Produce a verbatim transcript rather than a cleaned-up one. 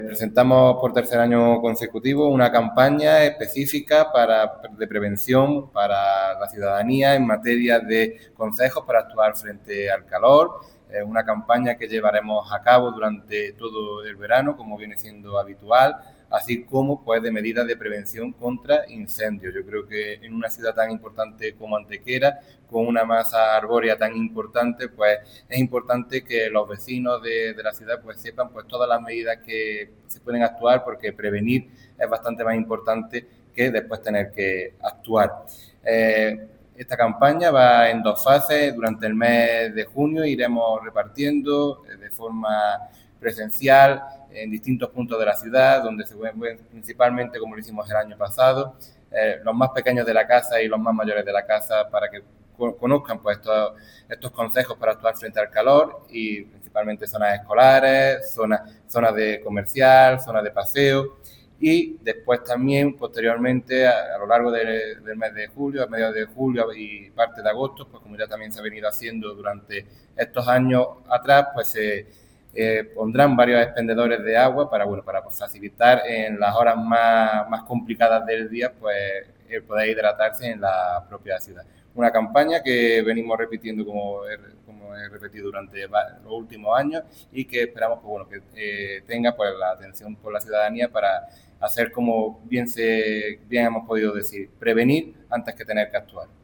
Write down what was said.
Presentamos por tercer año consecutivo una campaña específica para, de prevención para la ciudadanía en materia de consejos para actuar frente al calor. Es una campaña que llevaremos a cabo durante todo el verano, como viene siendo habitual, así como pues de medidas de prevención contra incendios. Yo creo que en una ciudad tan importante como Antequera, con una masa arbórea tan importante, pues es importante que los vecinos de, de la ciudad pues sepan pues todas las medidas que se pueden actuar, porque prevenir es bastante más importante que después tener que actuar. Eh, Esta campaña va en dos fases. Durante el mes de junio iremos repartiendo de forma presencial en distintos puntos de la ciudad, donde se ven principalmente, como lo hicimos el año pasado, eh, los más pequeños de la casa y los más mayores de la casa, para que conozcan pues estos, estos consejos para actuar frente al calor, y principalmente zonas escolares, zonas, zonas de comercial, zonas de paseo. Y después también, posteriormente, a, a lo largo de, del mes de julio, a mediados de julio y parte de agosto, pues como ya también se ha venido haciendo durante estos años atrás, pues se eh, pondrán varios expendedores de agua para, bueno, para facilitar en las horas más, más complicadas del día, pues el poder hidratarse en la propia ciudad. Una campaña que venimos repitiendo, como he, como he repetido durante los últimos años, y que esperamos pues, bueno, que eh, tenga pues, la atención por la ciudadanía para hacer, como bien, se, bien hemos podido decir, prevenir antes que tener que actuar.